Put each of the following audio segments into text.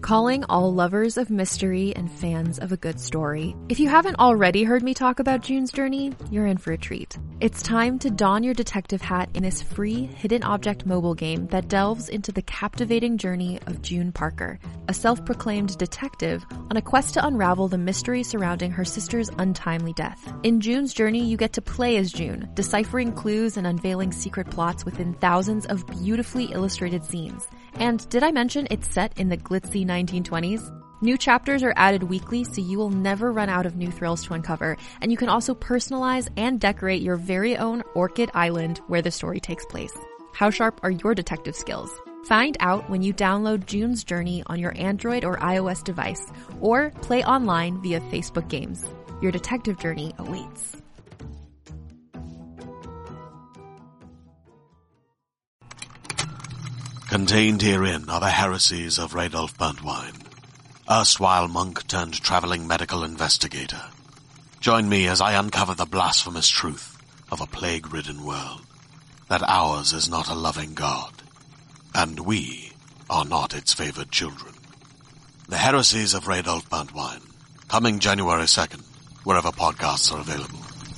Calling all lovers of mystery and fans of a good story. If you haven't already heard me talk about June's Journey, you're in for a treat. It's time to don your detective hat in this free hidden object mobile game that delves into the captivating journey of June Parker, a self-proclaimed detective on a quest to unravel the mystery surrounding her sister's untimely death. In June's Journey, you get to play as June, deciphering clues and unveiling secret plots within thousands of beautifully illustrated scenes. And did I mention it's set in the glitzy 1920s? New chapters are added weekly, so you will never run out of new thrills to uncover, and you can also personalize and decorate your very own Orchid Island where the story takes place. How sharp are your detective skills? Find out when you download June's Journey on your Android or iOS device, or play online via Facebook Games. Your detective journey awaits. Contained herein are the heresies of Radolf Burntwine, erstwhile monk turned traveling medical investigator. Join me as I uncover the blasphemous truth of a plague-ridden world, that ours is not a loving God, and we are not its favored children. The heresies of Radolf Burntwine, coming January 2nd, wherever podcasts are available.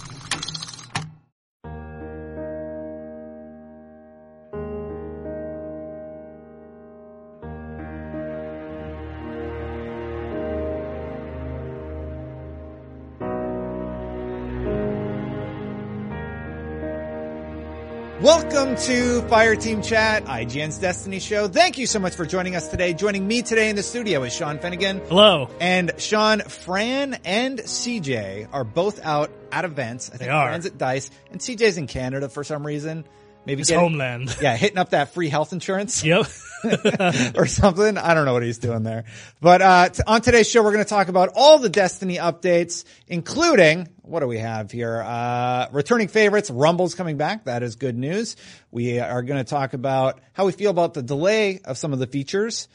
Welcome to Fireteam Chat, IGN's Destiny show. Thank you so much for joining us today. Joining me today in the studio is Sean Finnegan. Hello. And Sean, Fran and CJ are both out at events. I think Fran's at DICE and CJ's in Canada for some reason. Maybe his homeland. Yeah, hitting up that free health insurance. Yep. or something. I don't know what he's doing there. But on today's show, we're going to talk about all the Destiny updates, including, what do we have here? Returning favorites, Rumble's coming back. That is good news. We are going to talk about how we feel about the delay of some of the features,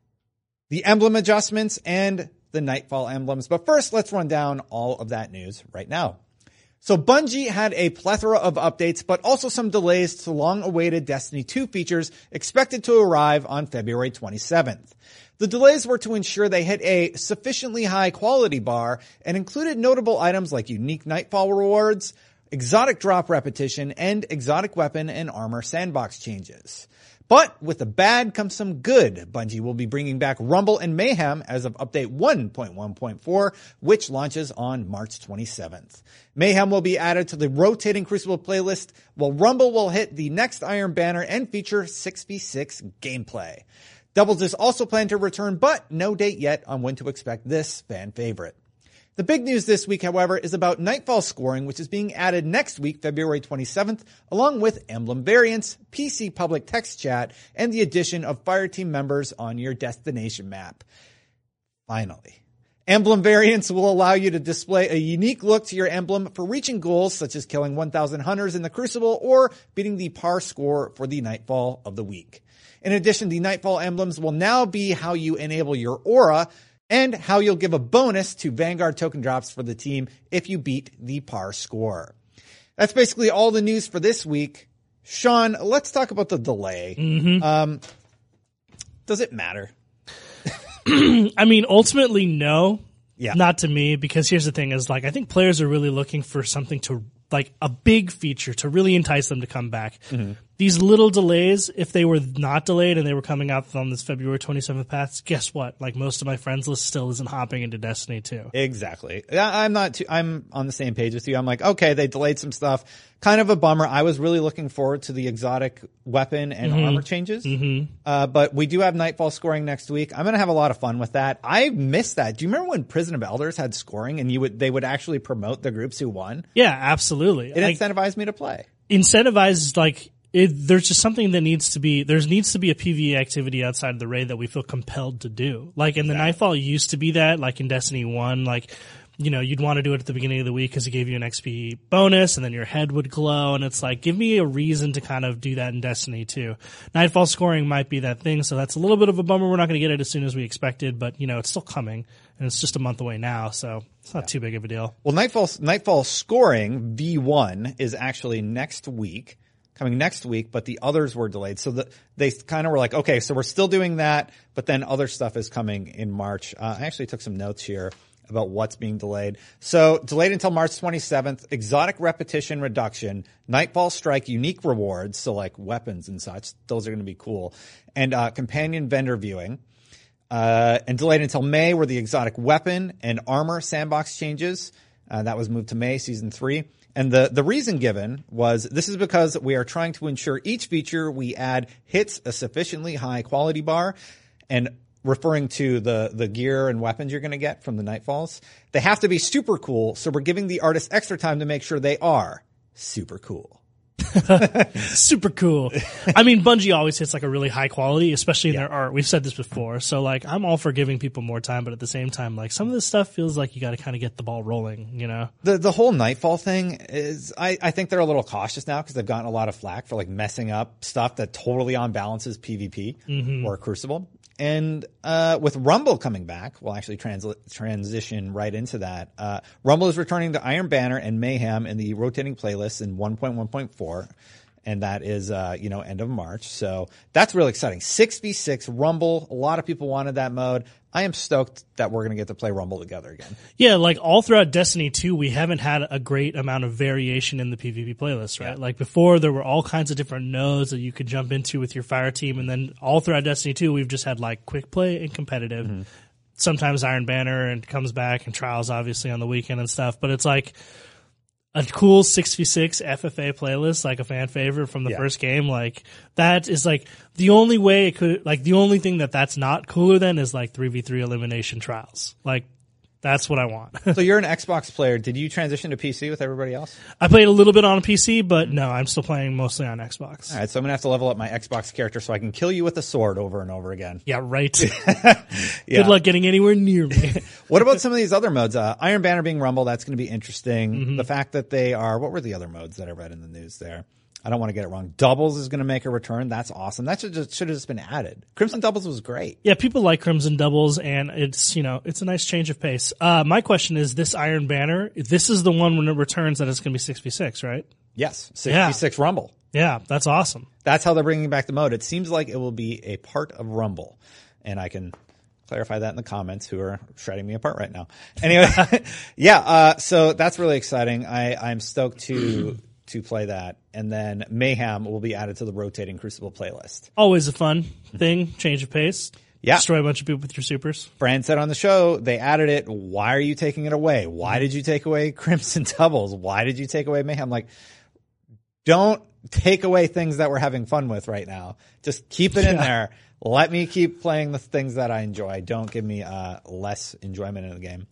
the emblem adjustments, and the Nightfall emblems. But first, let's run down all of that news right now. So Bungie had a plethora of updates, but also some delays to long-awaited Destiny 2 features expected to arrive on February 27th. The delays were to ensure they hit a sufficiently high quality bar and included notable items like unique Nightfall rewards, exotic drop repetition, and exotic weapon and armor sandbox changes. But with the bad comes some good. Bungie will be bringing back Rumble and Mayhem as of update 1.1.4, which launches on March 27th. Mayhem will be added to the rotating Crucible playlist, while Rumble will hit the next Iron Banner and feature 6v6 gameplay. Doubles is also planned to return, but no date yet on when to expect this fan favorite. The big news this week, however, is about Nightfall scoring, which is being added next week, February 27th, along with emblem variants, PC public text chat, and the addition of Fireteam members on your destination map. Finally. Emblem variants will allow you to display a unique look to your emblem for reaching goals such as killing 1,000 hunters in the Crucible or beating the par score for the Nightfall of the week. In addition, the Nightfall emblems will now be how you enable your aura, and how you'll give a bonus to Vanguard token drops for the team if you beat the par score. That's basically all the news for this week. Sean, let's talk about the delay. Mm-hmm. Does it matter? I mean, ultimately, no. Yeah. Not to me, because here's the thing is, like, I think players are really looking for something to, like, a big feature to really entice them to come back. Mm-hmm. These little delays, if they were not delayed and they were coming out on this February 27th path, guess what? Like, most of my friends list still isn't hopping into Destiny 2. Exactly. I'm on the same page with you. I'm like, okay, they delayed some stuff. Kind of a bummer. I was really looking forward to the exotic weapon and armor changes. Mm-hmm. But we do have Nightfall scoring next week. I'm going to have a lot of fun with that. I missed that. Do you remember when Prison of Elders had scoring and they would actually promote the groups who won? Yeah, absolutely. It incentivized me to play. Incentivized, like, there's just something that needs to be a PvE activity outside of the raid that we feel compelled to do. Like, in the Nightfall used to be that, like in Destiny 1, like, you know, you'd want to do it at the beginning of the week because it gave you an XP bonus and then your head would glow, and it's like, give me a reason to kind of do that in Destiny 2. Nightfall scoring might be that thing, so that's a little bit of a bummer. We're not going to get it as soon as we expected, but, you know, it's still coming, and it's just a month away now, so it's not too big of a deal. Well, Nightfall scoring V1 is actually next week. coming next week, but the others were delayed. So they kind of were like, okay, so we're still doing that, but then other stuff is coming in March. I actually took some notes here about what's being delayed. So delayed until March 27th, exotic repetition reduction, Nightfall Strike unique rewards, so like weapons and such. Those are going to be cool. And companion vendor viewing. And delayed until May were the exotic weapon and armor sandbox changes. That was moved to May, Season 3. And the reason given was this is because we are trying to ensure each feature we add hits a sufficiently high quality bar, and referring to the gear and weapons you're going to get from the Nightfalls. They have to be super cool, so we're giving the artists extra time to make sure they are super cool. Super cool. I mean, Bungie always hits like a really high quality, especially in their art. We've said this before. So like, I'm all for giving people more time, but at the same time, like some of this stuff feels like you got to kind of get the ball rolling, you know? The whole Nightfall thing is, I think they're a little cautious now because they've gotten a lot of flack for like messing up stuff that totally unbalances PvP or Crucible. And with Rumble coming back, we'll actually transition right into that. Rumble is returning to Iron Banner and Mayhem in the rotating playlists in 1.1.4, and that is end of March. So that's really exciting. 6v6 Rumble. A lot of people wanted that mode. I am stoked that we're going to get to play Rumble together again. Yeah, like all throughout Destiny 2, we haven't had a great amount of variation in the PvP playlist, right? Yeah. Like before, there were all kinds of different nodes that you could jump into with your fire team, and then all throughout Destiny 2, we've just had like quick play and competitive. Sometimes Iron Banner and comes back, and Trials obviously on the weekend and stuff, but it's like a cool 6v6 FFA playlist, like a fan favorite from the first game, like that is like the only way it could, like the only thing that's not cooler than is like 3v3 elimination Trials. Like that's what I want. So you're an Xbox player. Did you transition to PC with everybody else? I played a little bit on a PC, but no, I'm still playing mostly on Xbox. All right, so I'm going to have to level up my Xbox character so I can kill you with a sword over and over again. Yeah, right. Good luck getting anywhere near me. What about some of these other modes? Iron Banner being Rumble, that's going to be interesting. The fact that they are, what were the other modes that I read in the news there? I don't want to get it wrong. Doubles is going to make a return. That's awesome. That should have just been added. Crimson Doubles was great. Yeah, people like Crimson Doubles, and it's a nice change of pace. My question is, this Iron Banner, this is the one when it returns that it's going to be 6v6, right? Yes, 6v6 Rumble. Yeah, that's awesome. That's how they're bringing back the mode. It seems like it will be a part of Rumble, and I can clarify that in the comments who are shredding me apart right now. Anyway, so that's really exciting. I'm stoked to play that. And then Mayhem will be added to the rotating Crucible playlist. Always a fun thing, change of pace. Yeah. Destroy a bunch of people with your supers. Brand said on the show, they added it. Why are you taking it away? Why did you take away Crimson Doubles? Why did you take away Mayhem? Like, don't take away things that we're having fun with right now. Just keep it in there. Let me keep playing the things that I enjoy. Don't give me less enjoyment in the game.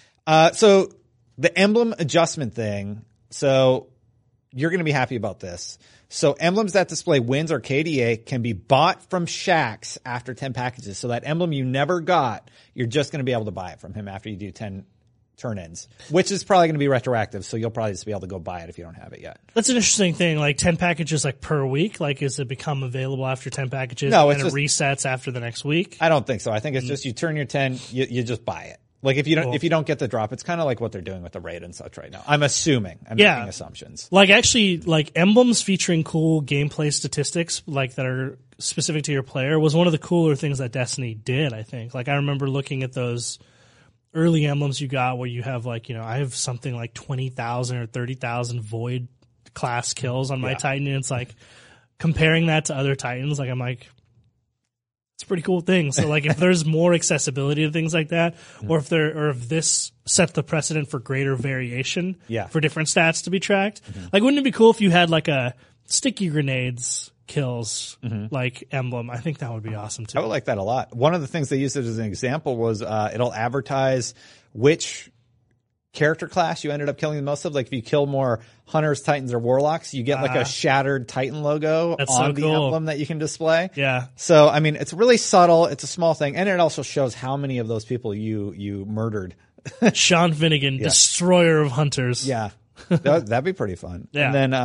So the emblem adjustment thing. So you're going to be happy about this. So emblems that display wins or KDA can be bought from Shaxx after 10 packages. So that emblem you never got, you're just going to be able to buy it from him after you do 10 turn-ins, which is probably going to be retroactive. So you'll probably just be able to go buy it if you don't have it yet. That's an interesting thing. Like 10 packages like per week. Like is it become available after 10 packages? No, and it resets after the next week? I don't think so. I think it's just you turn your 10, you just buy it. Like if you don't get the drop, it's kind of like what they're doing with the raid and such right now. I'm assuming. I'm making assumptions. Like actually, like emblems featuring cool gameplay statistics, like that are specific to your player, was one of the cooler things that Destiny did. I think. Like I remember looking at those early emblems you got where you have like I have something like 20,000 or 30,000 Void class kills on my Titan, and it's like comparing that to other Titans. Like I'm like, it's a pretty cool thing. So like if there's more accessibility to things like that, or if this set the precedent for greater variation for different stats to be tracked, like wouldn't it be cool if you had like a sticky grenades kills like emblem? I think that would be awesome too. I would like that a lot. One of the things they used it as an example was it'll advertise which character class you ended up killing the most of. Like if you kill more Hunters, Titans, or Warlocks, you get like a shattered Titan logo on the emblem that you can display. Yeah. So, I mean, it's really subtle. It's a small thing. And it also shows how many of those people you murdered. Sean Finnegan, destroyer of Hunters. Yeah. That'd be pretty fun. Yeah. And then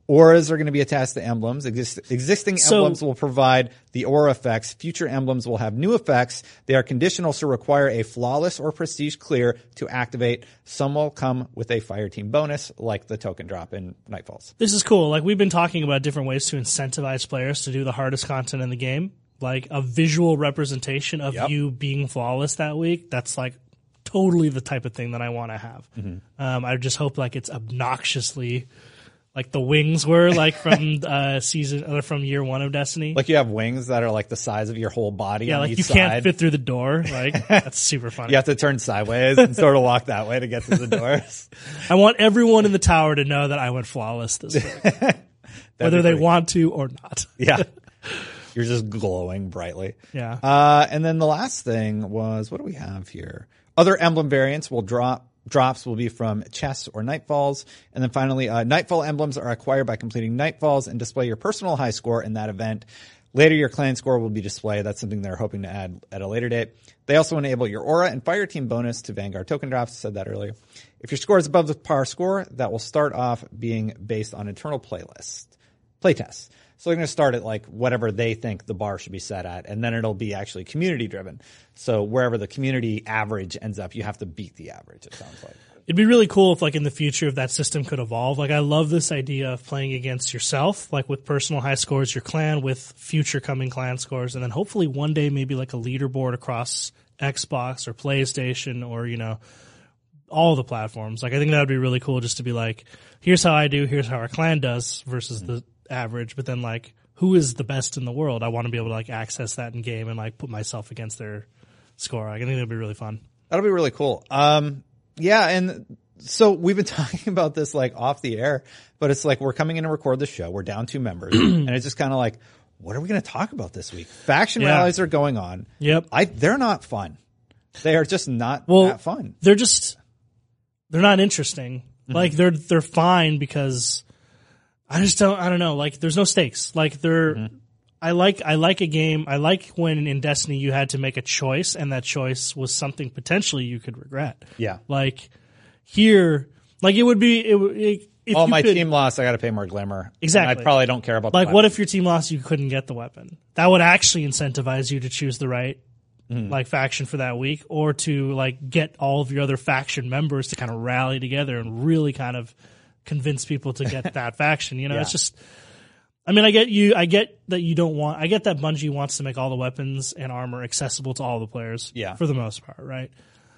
Auras are going to be attached to emblems. Existing emblems will provide the aura effects. Future emblems will have new effects. They are conditional, so require a flawless or prestige clear to activate. Some will come with a fire team bonus, like the token drop in Nightfalls. This is cool. Like, we've been talking about different ways to incentivize players to do the hardest content in the game. Like, a visual representation of you being flawless that week. That's like totally the type of thing that I want to have. I just hope like it's obnoxiously like the wings were like from from year 1 of Destiny. Like you have wings that are like the size of your whole body. Yeah, on like each you side. can't fit through the door. Like that's super funny. You have to turn sideways and sort of walk that way to get to the doors. I want everyone in the tower to know that I went flawless this week, whether they want to or not. Yeah. You're just glowing brightly. Yeah. And then the last thing was, what do we have here? Other emblem variants will drops will be from chests or Nightfalls. And then finally, Nightfall emblems are acquired by completing Nightfalls and display your personal high score in that event. Later, your clan score will be displayed. That's something they're hoping to add at a later date. They also enable your aura and fire team bonus to Vanguard token drops. I said that earlier. If your score is above the par score, that will start off being based on internal playtests. So they're going to start at like whatever they think the bar should be set at, and then it'll be actually community driven. So wherever the community average ends up, you have to beat the average, it sounds like. It'd be really cool if like in the future, if that system could evolve. Like I love this idea of playing against yourself, like with personal high scores, your clan with future coming clan scores, and then hopefully one day maybe like a leaderboard across Xbox or PlayStation or, you know, all the platforms. Like I think that would be really cool just to be like, here's how I do, here's how our clan does versus the average, but then like who is the best in the world? I want to be able to like access that in game and like put myself against their score. I think that'd be really fun. That'll be really cool. Yeah, and so we've been talking about this like off the air, but it's like we're coming in to record the show. We're down 2 members, and it's just kind of like, what are we going to talk about this week? Faction rallies are going on. Yep, they're not fun. They are just not that fun. They're not interesting. Like they're fine because I don't know. Like there's no stakes. Like I like a game. I like when in Destiny you had to make a choice and that choice was something potentially you could regret. Yeah. Like here, like it would be, if my team lost, I got to pay more glimmer. Exactly. And I probably don't care about like the what if your team lost, you couldn't get the weapon? That would actually incentivize you to choose the right like faction for that week, or to like get all of your other faction members to kind of rally together and really kind of convince people to get that faction. You know, it's just, I mean, I get that you don't want, I get that Bungie wants to make all the weapons and armor accessible to all the players for the most part, right?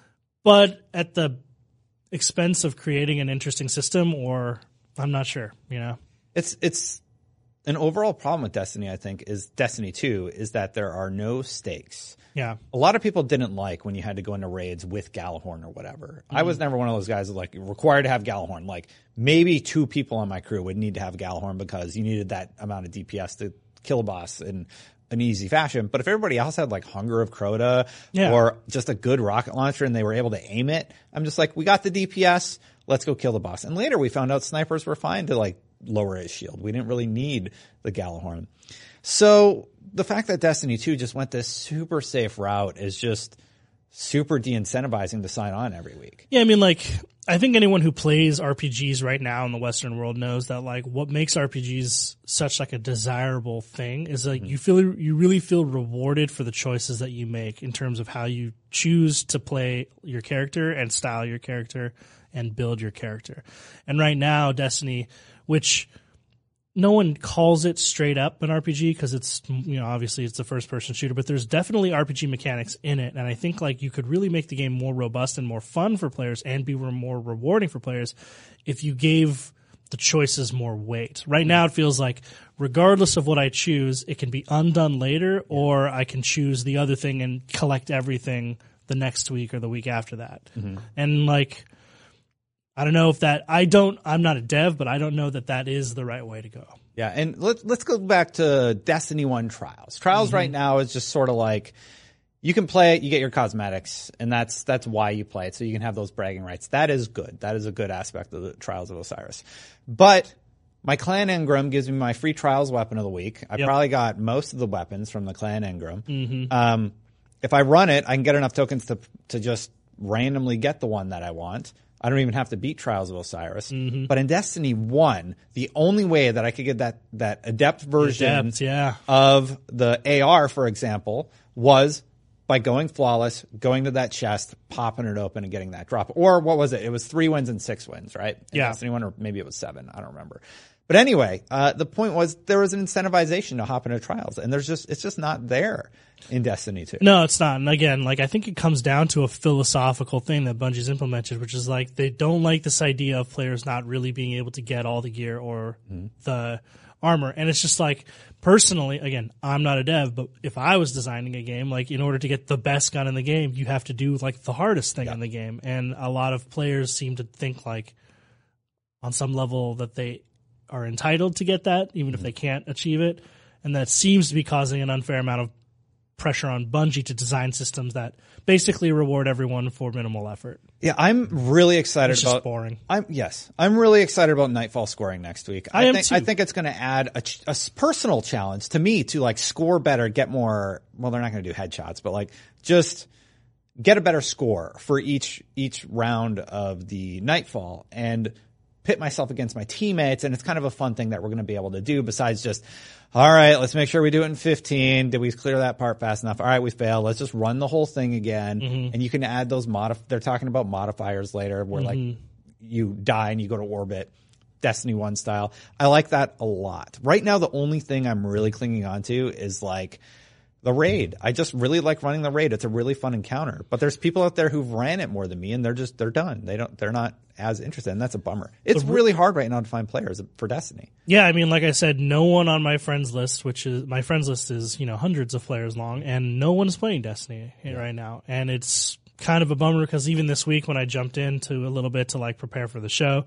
But at the expense of creating an interesting system, or I'm not sure, you know? It's an overall problem with Destiny, I think, is Destiny 2 is that there are no stakes. Yeah. A lot of people didn't like when you had to go into raids with Gjallarhorn or whatever. I was never one of those guys that like required to have Gjallarhorn. Like maybe 2 people on my crew would need to have Gjallarhorn because you needed that amount of DPS to kill a boss in an easy fashion. But if everybody else had like Hunger of Crota or just a good rocket launcher and they were able to aim it, I'm just like, we got the DPS, let's go kill the boss. And later we found out snipers were fine to like lower his shield. We didn't really need the Gjallarhorn. So the fact that Destiny 2 just went this super safe route is just super de-incentivizing to sign on every week. Yeah, I mean, like, I think anyone who plays RPGs right now in the Western world knows that, like, what makes RPGs such, like, a desirable thing is, like, you really feel rewarded for the choices that you make in terms of how you choose to play your character and style your character and build your character. And right now, Destiny, which no one calls it straight up an RPG because it's, you know, obviously it's a first person shooter, but there's definitely RPG mechanics in it. And I think like you could really make the game more robust and more fun for players and be more rewarding for players if you gave the choices more weight. Right now it feels like regardless of what I choose, it can be undone later, or I can choose the other thing and collect everything the next week or the week after that. And like, I don't know if I'm not a dev, but I don't know that that is the right way to go. Yeah, and let's go back to Destiny 1 Trials. Trials right now is just sort of like, you can play it, you get your cosmetics, and that's why you play it, so you can have those bragging rights. That is good. That is a good aspect of the Trials of Osiris. But my Clan Engram gives me my free Trials weapon of the week. I probably got most of the weapons from the Clan Engram. If I run it, I can get enough tokens to just randomly get the one that I want. I don't even have to beat Trials of Osiris. But in Destiny 1, the only way that I could get that Adept version of the AR, for example, was by going flawless, going to that chest, popping it open, and getting that drop. Or what was it? It was 3 wins and 6 wins, right? In Destiny 1, or maybe it was 7. I don't remember. But anyway, the point was there was an incentivization to hop into Trials, and it's just not there in Destiny 2. No, it's not. And again, like, I think it comes down to a philosophical thing that Bungie's implemented, which is like they don't like this idea of players not really being able to get all the gear or the armor. And it's just like, personally, again, I'm not a dev, but if I was designing a game, like, in order to get the best gun in the game, you have to do like the hardest thing in the game. And a lot of players seem to think like on some level that they are entitled to get that, even if they can't achieve it. And that seems to be causing an unfair amount of pressure on Bungie to design systems that basically reward everyone for minimal effort. Yeah, I'm really excited It's about. just boring. I'm really excited about Nightfall scoring next week. I am too. I think it's going to add a personal challenge to me to like score better, get more. Well, they're not going to do headshots, but like just get a better score for each round of the Nightfall and pit myself against my teammates. And it's kind of a fun thing that we're going to be able to do besides just, all right, let's make sure we do it in 15. Did we clear that part fast enough? All right, we failed. Let's just run the whole thing again. And you can add those they're talking about modifiers later where like you die and you go to orbit, Destiny 1 style. I like that a lot. Right now, the only thing I'm really clinging on to is like the raid. I just really like running the raid. It's a really fun encounter. But there's people out there who've ran it more than me and they're done. They're not as interested, and that's a bummer. It's really hard right now to find players for Destiny. Yeah, I mean, like I said, no one on my friends list, my friends list is, hundreds of players long, and no one is playing Destiny right now. And it's kind of a bummer because even this week when I jumped into a little bit to like prepare for the show,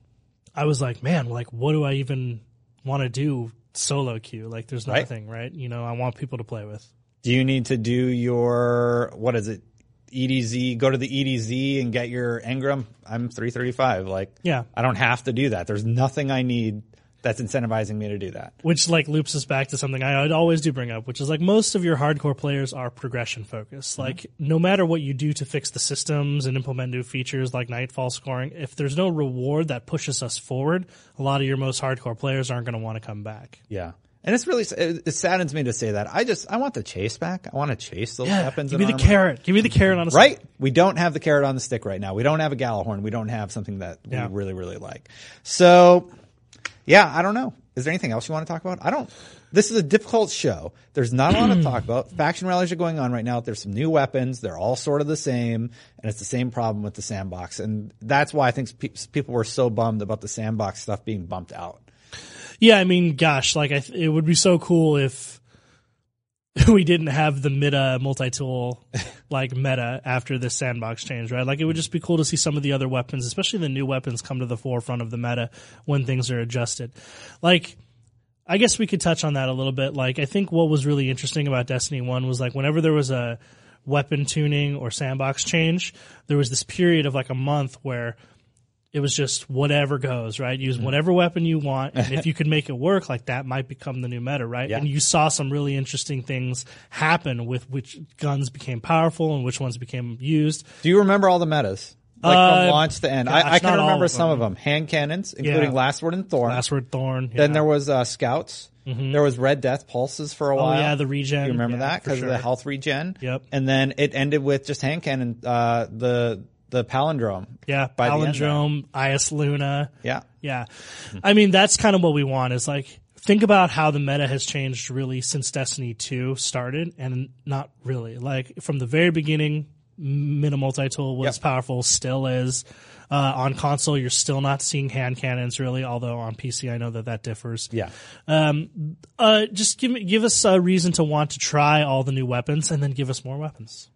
I was like, man, like, what do I even want to do solo queue? Like, there's nothing, right? I want people to play with. Do you need to do your, what is it, EDZ, go to the EDZ and get your Engram? I'm 335. Like, I don't have to do that. There's nothing I need that's incentivizing me to do that. Which like loops us back to something I always do bring up, which is like most of your hardcore players are progression focused. Like no matter what you do to fix the systems and implement new features like Nightfall scoring, if there's no reward that pushes us forward, a lot of your most hardcore players aren't going to want to come back. Yeah. And it's really, it saddens me to say that. I want the chase back. I want to chase those weapons. Give me the carrot. Give me the carrot on a stick. Right? We don't have the carrot on the stick right now. We don't have a Gallahorn. We don't have something that we really, really like. So, yeah, I don't know. Is there anything else you want to talk about? This is a difficult show. There's not a lot to talk about. Faction rallies are going on right now. There's some new weapons. They're all sort of the same. And it's the same problem with the sandbox. And that's why I think people were so bummed about the sandbox stuff being bumped out. Yeah, I mean, gosh, like it would be so cool if we didn't have the multi-tool like meta after this sandbox change, right? Like it would just be cool to see some of the other weapons, especially the new weapons, come to the forefront of the meta when things are adjusted. Like, I guess we could touch on that a little bit. Like, I think what was really interesting about Destiny 1 was like whenever there was a weapon tuning or sandbox change, there was this period of like a month where it was just whatever goes, right? Use whatever weapon you want, and if you could make it work, like that might become the new meta, right? Yeah. And you saw some really interesting things happen with which guns became powerful and which ones became used. Do you remember all the metas? Like from launch to end. I can remember some of them. Hand cannons, including Lastword and Thorn. Lastword, Thorn. Then there was scouts. There was Red Death pulses for a while. Oh yeah, the regen. You remember that? Because of the health regen? Yep. And then it ended with just hand cannon, the palindrome. Yeah, palindrome, IS Luna. Yeah. Yeah. I mean, that's kind of what we want is like, think about how the meta has changed really since Destiny 2 started, and not really. Like, from the very beginning, Meta Multi-Tool was powerful, still is. On console, you're still not seeing hand cannons really, although on PC I know that differs. Yeah. Just give us a reason to want to try all the new weapons, and then give us more weapons.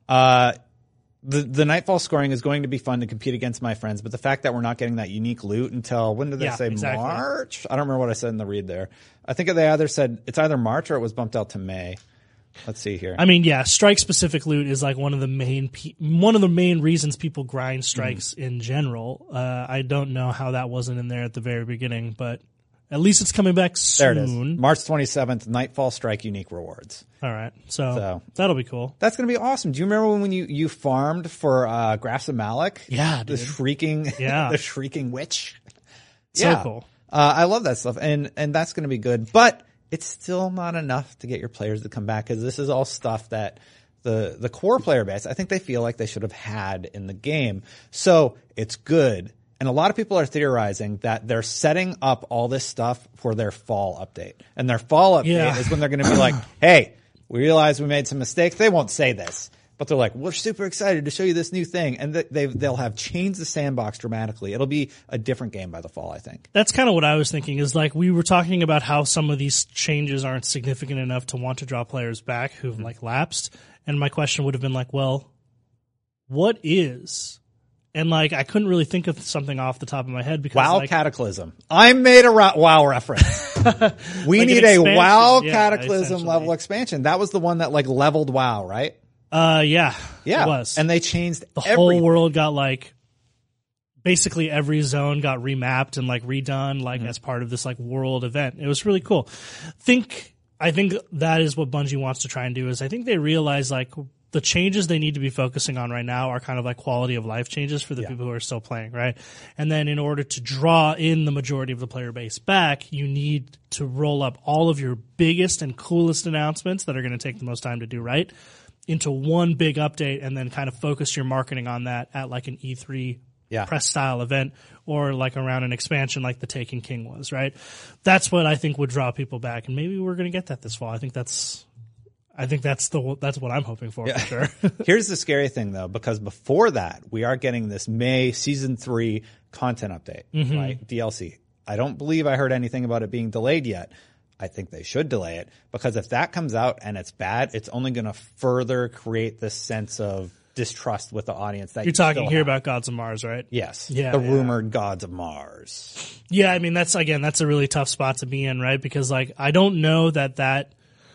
The Nightfall scoring is going to be fun to compete against my friends, but the fact that we're not getting that unique loot until, when did they say? Exactly. March? I don't remember what I said in the read there. I think they either said it's either March or it was bumped out to May. Let's see here. I mean, yeah, strike specific loot is like one of the main reasons people grind strikes in general. I don't know how that wasn't in there at the very beginning, but At least it's coming back There it is. soon. March 27th, Nightfall Strike unique rewards. All right. So that'll be cool. That's going to be awesome. Do you remember when you farmed for Grafs of Malik? Yeah, The dude. shrieking, Yeah. the shrieking witch. So cool. I love that stuff. And that's going to be good. But it's still not enough to get your players to come back because this is all stuff that the core player base, I think they feel like they should have had in the game. So it's good. And a lot of people are theorizing that they're setting up all this stuff for their fall update. And their fall update is when they're going to be like, hey, we realize we made some mistakes. They won't say this, but they're like, we're super excited to show you this new thing. And they'll have changed the sandbox dramatically. It'll be a different game by the fall, I think. That's kind of what I was thinking is like we were talking about how some of these changes aren't significant enough to want to draw players back who've like lapsed. And my question would have been like, well, what is? And like I couldn't really think of something off the top of my head because WoW like, Cataclysm. I made a WoW reference. We Like need an a expansion. WoW Yeah, Cataclysm essentially. level expansion. That was the one that like leveled WoW, right? Yeah, Yeah. it was. And they changed the everything. whole world got like basically every zone got remapped and like redone like as part of this like world event. It was really cool. I think that is what Bungie wants to try and do is I think they realize like the changes they need to be focusing on right now are kind of like quality of life changes for the people who are still playing, right? And then in order to draw in the majority of the player base back, you need to roll up all of your biggest and coolest announcements that are going to take the most time to do right into one big update and then kind of focus your marketing on that at like an E3 press style event or like around an expansion like the Taken King was, right? That's what I think would draw people back. And maybe we're going to get that this fall. I think that's what I'm hoping for sure. Here's the scary thing though, because before that, we are getting this May season 3 content update, right? DLC. I don't believe I heard anything about it being delayed yet. I think they should delay it because if that comes out and it's bad, it's only going to further create this sense of distrust with the audience that You're talking still here have. about Gods of Mars, right? Yes. Yeah, The yeah. rumored gods of Mars. Yeah, I mean that's a really tough spot to be in, right? Because like I don't know that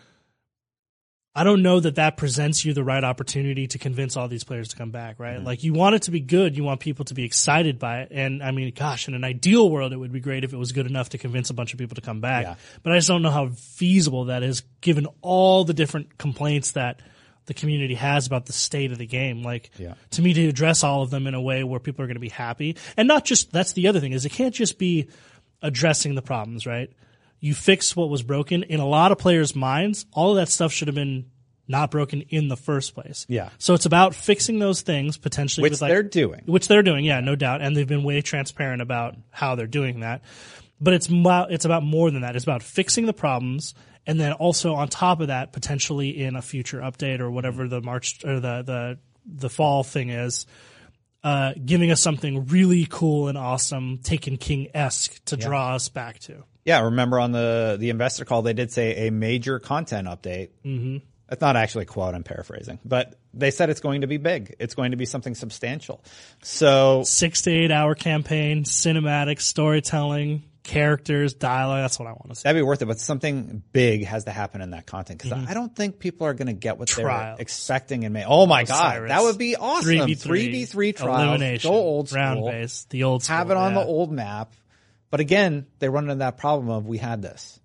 presents you the right opportunity to convince all these players to come back, right? Like you want it to be good, you want people to be excited by it, and I mean, gosh, in an ideal world, it would be great if it was good enough to convince a bunch of people to come back. Yeah. But I just don't know how feasible that is, given all the different complaints that the community has about the state of the game. Like, to me, to address all of them in a way where people are going to be happy, and not just that's the other thing is it can't just be addressing the problems, right? You fix what was broken. In a lot of players' minds, all of that stuff should have been not broken in the first place. Yeah. So it's about fixing those things potentially. Which they're doing. Which they're doing, yeah, no doubt. And they've been way transparent about how they're doing that. But it's about more than that. It's about fixing the problems and then also on top of that, potentially in a future update or whatever the March or the fall thing is, giving us something really cool and awesome, Taken King-esque to draw us back to. Yeah, remember on the investor call, they did say a major content update. Mm-hmm. That's not actually a quote, I'm paraphrasing. But they said it's going to be big. It's going to be something substantial. So 6 to 8 hour campaign, cinematic, storytelling, characters, dialogue. That's what I want to see. that'd be worth it. But something big has to happen in that content because I don't think people are going to get what Trials. they're expecting in May. Oh my God. Osiris. That would be awesome. 3v3 trials. Elimination. Go old school. Round base. The old school. Have it on yeah. the old map. But again, they run into that problem of we had this.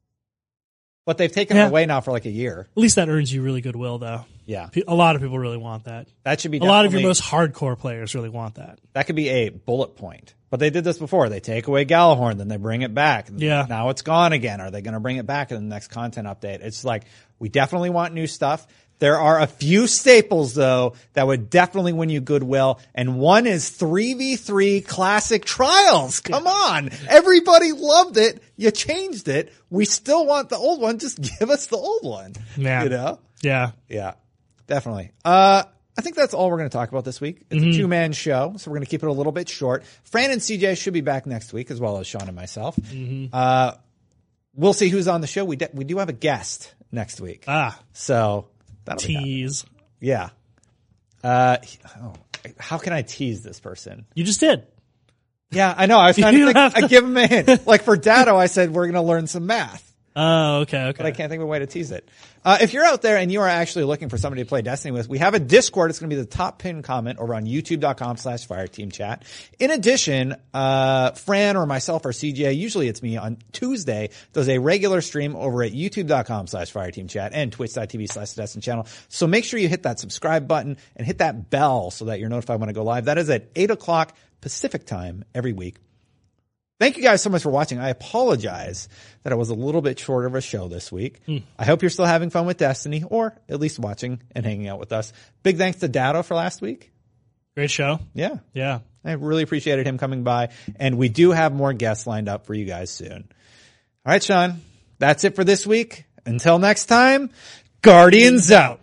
But they've taken it away now for like a year. At least that earns you really goodwill, though. Yeah. A lot of people really want that. That should be A lot of your definitely- most hardcore players really want that. That could be a bullet point. But they did this before. They take away Galahorn, then they bring it back. Yeah. Now it's gone again. Are they going to bring it back in the next content update? It's like, we definitely want new stuff. There are a few staples, though, that would definitely win you goodwill. And one is 3v3 classic trials. Come on. Everybody loved it. You changed it. We still want the old one. Just give us the old one. Man. You know? Yeah. Yeah, definitely. I think that's all we're going to talk about this week. It's a 2-man show, so we're going to keep it a little bit short. Fran and CJ should be back next week, as well as Sean and myself. We'll see who's on the show. We do have a guest next week. So that'll be Tease. happening. Yeah. How can I tease this person? You just did. Yeah, I know. I was trying You to have think, I give him a hint. Like for Dado, I said we're going to learn some math. Oh, okay. But I can't think of a way to tease it. If you're out there and you are actually looking for somebody to play Destiny with, we have a Discord. It's going to be the top pinned comment over on youtube.com/fireteamchat. In addition, Fran or myself or CJ, usually it's me on Tuesday, does a regular stream over at youtube.com/fireteamchat and twitch.tv/Destiny channel. So make sure you hit that subscribe button and hit that bell so that you're notified when I go live. That is at 8 o'clock Pacific time every week. Thank you guys so much for watching. I apologize that it was a little bit short of a show this week. I hope you're still having fun with Destiny, or at least watching and hanging out with us. Big thanks to Dado for last week. Great show. Yeah. Yeah. I really appreciated him coming by, and we do have more guests lined up for you guys soon. All right, Sean, that's it for this week. Until next time, Guardians out.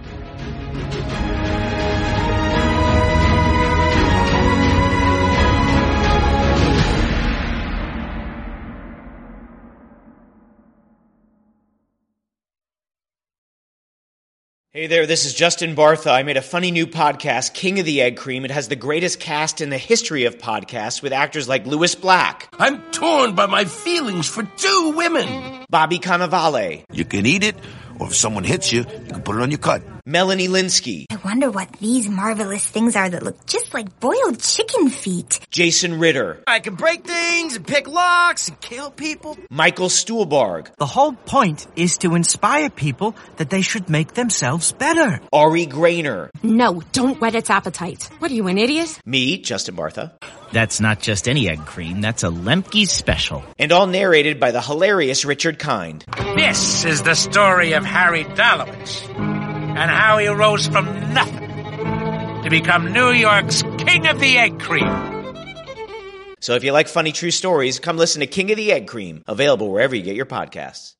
Hey there, this is Justin Bartha. I made a funny new podcast, King of the Egg Cream. It has the greatest cast in the history of podcasts with actors like Louis Black. I'm torn by my feelings for two women. Bobby Cannavale. You can eat it, or if someone hits you, you can put it on your cut. Melanie Linsky. I wonder what these marvelous things are that look just like boiled chicken feet. Jason Ritter. I can break things and pick locks and kill people. Michael Stuhlbarg. The whole point is to inspire people that they should make themselves better. Ari Grainer. No, don't whet its appetite. What are you, an idiot? Me, Justin Bartha. That's not just any egg cream, that's a Lemke's special. And all narrated by the hilarious Richard Kind. This is the story of Harry Dalowitz and how he rose from nothing to become New York's King of the Egg Cream. So if you like funny true stories, come listen to King of the Egg Cream, available wherever you get your podcasts.